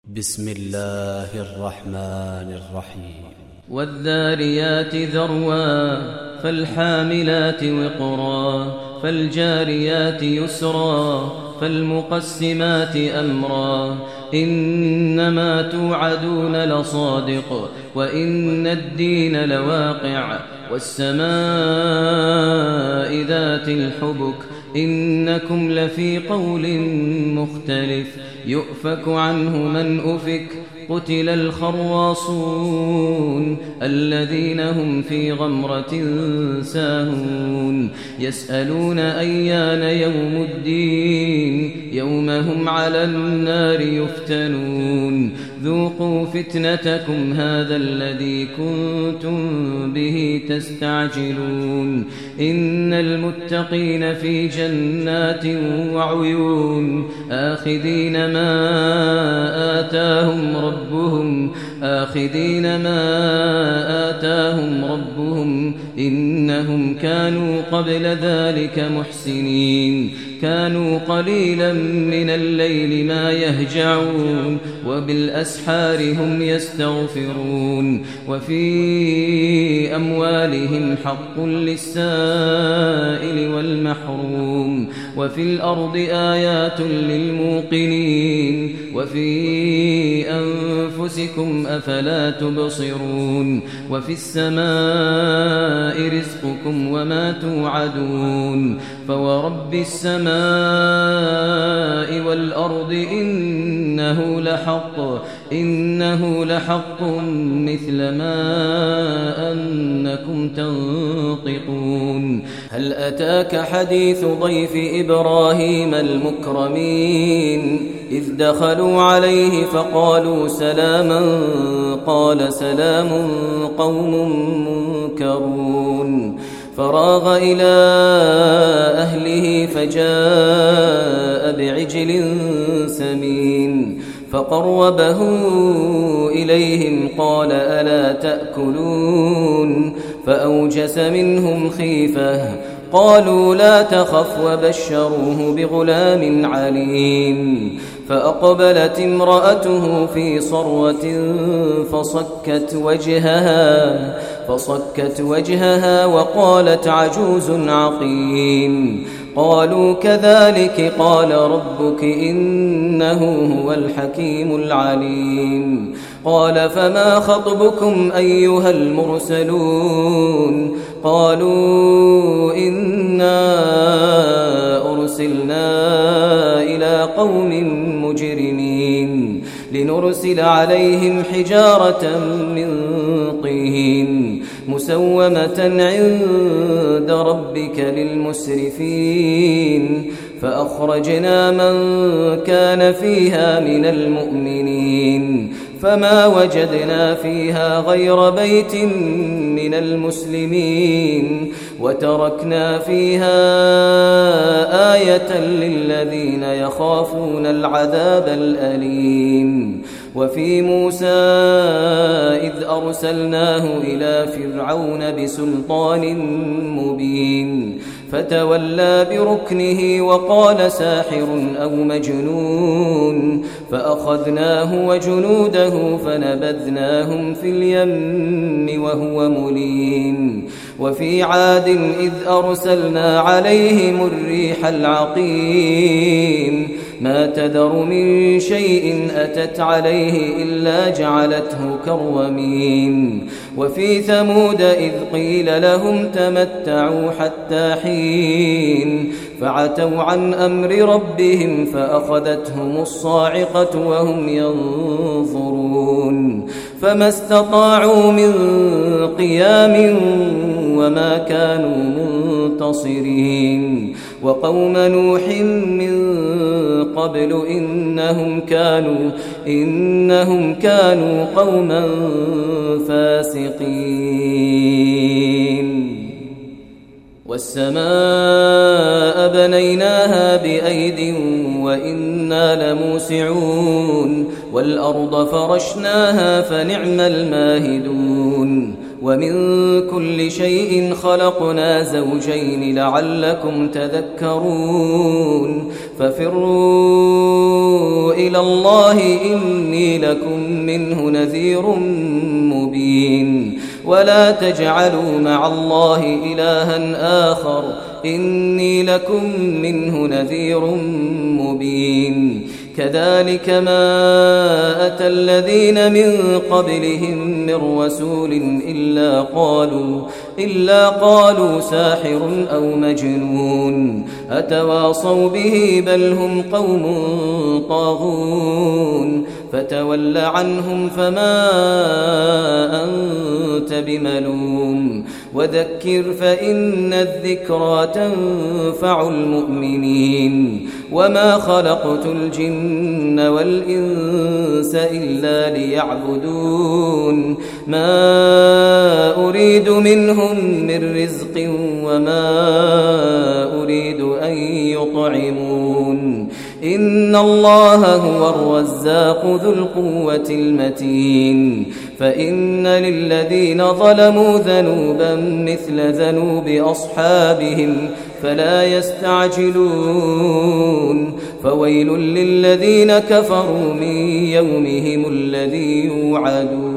بسم الله الرحمن الرحيم والذاريات ذروا فالحاملات وقرا فالجاريات يسرا فالمقسمات أمرا إنما توعدون لصادق وإن الدين لواقع والسماء ذات الحبك إنكم لفي قول مختلف يؤفك عنه من أفك قتل الخراصون الذين هم في غمرة ساهون يسألون أيان يوم الدين يوم هم على النار يفتنون ذوقوا فتنتكم هذا الذي كنتم به تستعجلون إن المتقين في جنات وعيون آخذين ما آتاهم ربهم إنهم كانوا قبل ذلك محسنين كانوا قليلا من الليل ما يهجعون وبالأسحار هم يستغفرون وفي أموالهم حق للسائل والمحروم وفي الأرض آيات للموقنين وفي أنفسكم أفلا تبصرون وفي السماء رزقكم وما توعدون فورب السماء والأرض إنه لحق مثل ما أنكم تنطقون هل أتاك حديث ضيف إبراهيم المكرمين إذ دخلوا عليه فقالوا سلاما قال سلام قوم منكرون فراغ إلى أهله فجاء بعجل سمين فقربه إليهم قال ألا تأكلون فأوجس منهم خيفة قالوا لا تخف وبشروه بغلام عليم فأقبلت امرأته في صرة فصكت وجهها وقالت عجوز عقيم قالوا كذلك قال ربك إنه هو الحكيم العليم قال فما خطبكم أيها المرسلون قالوا إنا أرسلنا إلى قوم مجرمين لنرسل عليهم حجارة من طين مسومة عند ربك للمسرفين فأخرجنا من كان فيها من المؤمنين فما وجدنا فيها غير بيت من المسلمين وتركنا فيها آية للذين يخافون العذاب الأليم وفي موسى إذ أرسلناه إلى فرعون بسلطان مبين فتولى بركنه وقال ساحر أو مجنون فأخذناه وجنوده فنبذناهم في اليم وهو مليم وفي عاد إذ أرسلنا عليهم الريح العقيم ما تذر من شيء أتت عليه إلا جعلته كالرميم وفي ثمود إذ قيل لهم تمتعوا حتى حين فعتوا عن أمر ربهم فأخذتهم الصاعقة وهم ينظرون فما استطاعوا من قيام وما كانوا منتصرين وقوم نوح من قبل إنهم كانوا قوما فاسقين والسماء بنيناها بأيد وإنا لموسعون والأرض فرشناها فنعم الماهدون ومن كل شيء خلقنا زوجين لعلكم تذكرون ففروا إلى الله إني لكم منه نذير مبين ولا تجعلوا مع الله إلها آخر إني لكم منه نذير مبين كذلك ما أتى الذين من قبلهم من رسول إلا قالوا ساحر أو مجنون أتواصوا به بل هم قوم طاغون فتول عنهم فما أنت بملوم وذكر فإن الذكرى تنفع المؤمنين وما خلقت الجن والإنس إلا ليعبدون ما أريد منهم من رزق وما أريد أن يطعمون إن الله هو الرزاق ذو القوة المتين فإن للذين ظلموا ذنوبا مثل ذنوب أصحابهم فلا يستعجلون فويل للذين كفروا من يومهم الذي يوعدون